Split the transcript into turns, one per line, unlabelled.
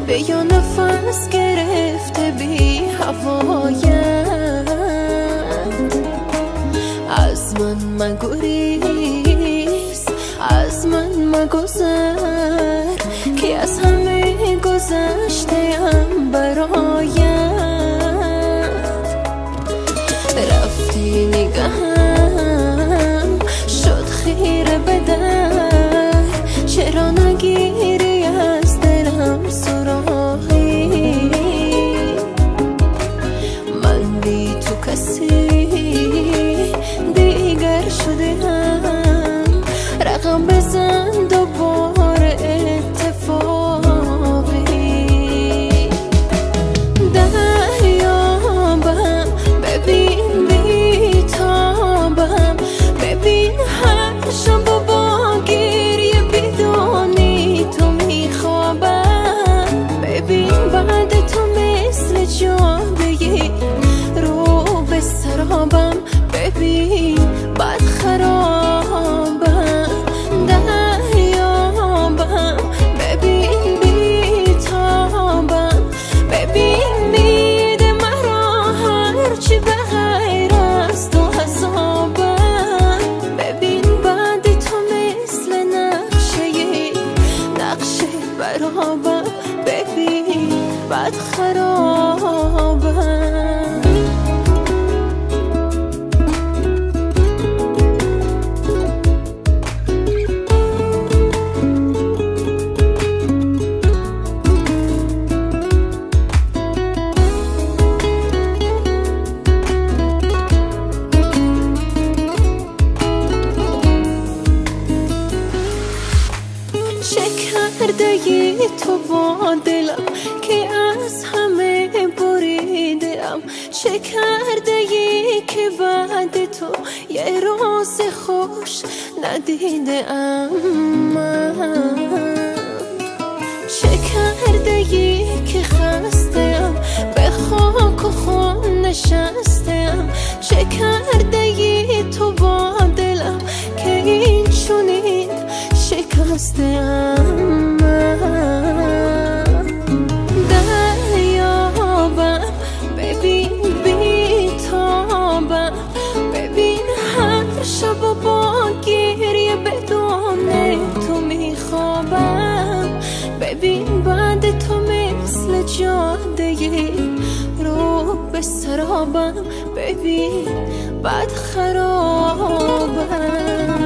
به یا نفس گرفته بی هوایم. از من مگریز، از من مگذر که از همه گذشته‌ام برایم. رفتی نگهم شد خیره به در، چرا نگیری از دلم سراغی؟ من بی تو کسی دیگر شده‌ام، رقم بزن دوباره اتفاقی. دریابم ببین بی‌تابم، ببین هر شب با گریه بدونی تو میخوابم. ببین بعد تو مثل جاده‌ای رو به سرابم، ببین بد خرابم. دریابم ببین بی‌تابم، ببین میده مرا هرچی به غیر از تو حسابم. ببین بعد تو مثل نقشه برابم، ببین بد خرابم. چه کرده ای تو با دلم که از همه بریدم؟ چه کرده ای که بعد تو یه روز خوش ندیدم من؟ چه کرده ای که خستم به خاک و خون نشستم؟ چه کرده ای تو با دلم که این چونین شکستم من؟ دریابم ببین بی‌تابم، ببین هر شب با گریه بدون تو میخوابم. ببین بعد تو مثل جاده‌ای رو به سرابم، ببین بد خرابم.